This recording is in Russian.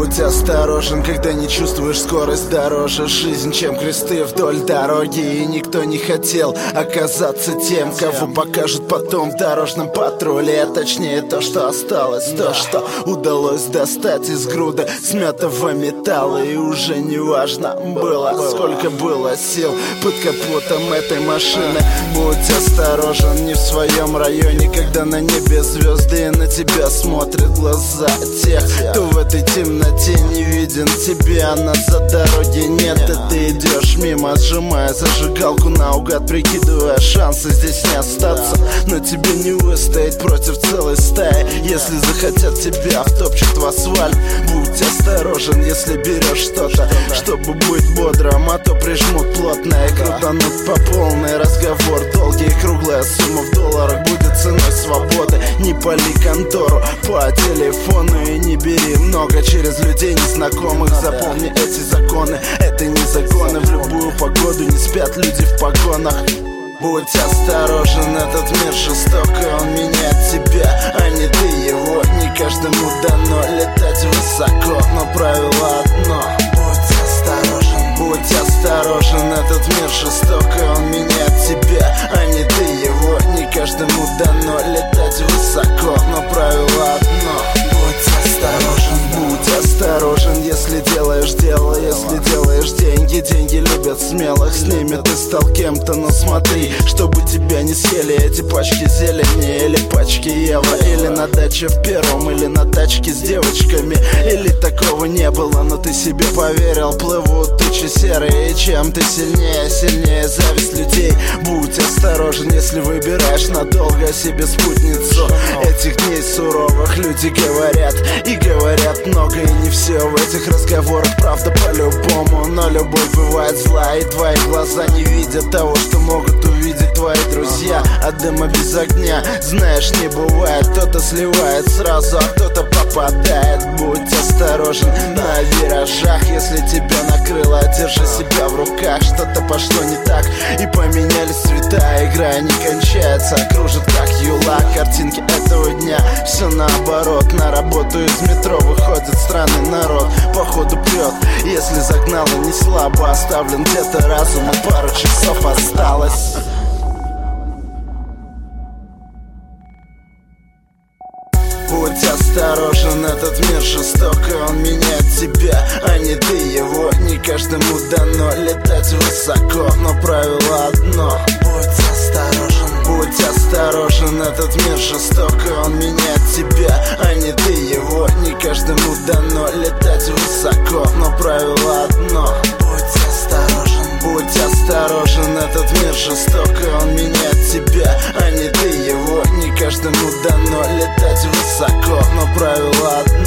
Будь осторожен, когда не чувствуешь скорость дороже. Жизнь, чем кресты вдоль дороги. И никто не хотел оказаться тем, кого покажут потом в дорожном патруле. Точнее то, что осталось, то, что удалось достать из груды смятого металла. И уже не важно было, сколько было сил под капотом этой машины. Будь осторожен, не в своем районе, когда на небе звезды и на тебя смотрят глаза тех, кто в этой темноте не виден тебе, а назад дороги нет. И ты идешь мимо, сжимая зажигалку наугад, прикидывая шансы здесь не остаться. Но тебе не выстоять против целой стаи, если захотят тебя втопчут в асфальт. Будь осторожен, если берешь что-то, чтобы быть бодрым, а то прижмут плотно и крутанут по полной. Разговор долгий, круглая сумма в долларах будет ценой свободы. Не пали контору по телефону и не бери много через людей незнакомых. Запомни эти законы, это не загоны. В любую погоду не спят люди в погонах. Будь осторожен, этот мир жесток, и он меняет тебя, а не ты его. Не каждому дано летать высоко, но правило одно: будь осторожен. Будь осторожен, этот мир жесток, и он меняет тебя, а не ты его. Не каждому дано летать высоко, но правило одно: будь осторожен. Будь осторожен, если делаешь дело, если делаешь деньги. Деньги любят смелых, с ними ты стал кем-то. Но смотри, чтобы тебя не съели эти пачки зелени или пачки евро. Или на даче в Первом, или на тачке с девочками. Или такого не было, но ты себе поверил. Плывут тучи серые, и чем ты сильнее, сильнее зависть людей. Будь осторожен, если выбираешь надолго себе спутницу. Этих дней суровых люди говорят, и говорят много, и не все в этих разговорах правда по-любому. Но любовь бывает зла, и твои глаза не видят того, что могут увидеть твои друзья. А дыма без огня, знаешь, не бывает. Кто-то сливает сразу, а кто-то попадает. Будь осторожен на виражах, если тебя накрыло, держи себя в руках. Что-то пошло не так, и поменялись цвета. Игра не кончается, кружит как юла. Картинки этого дня, все наоборот. На работу из метро выходит странный народ. Походу прет, если загнало не слабо. Оставлен где-то разум, и пару часов осталось. Будь осторожен, этот мир жесток, и он меняет тебя, а не ты его. Не каждому дано летать высоко, но правило одно: будь осторожен. Будь осторожен, этот мир жесток, и он меняет тебя, а не ты его. Не каждому дано летать высоко, но правило одно: будь осторожен. Будь осторожен, этот мир жесток, и он меняет тебя, а не ты его. Не каждому дано летать высоко, но правило одно: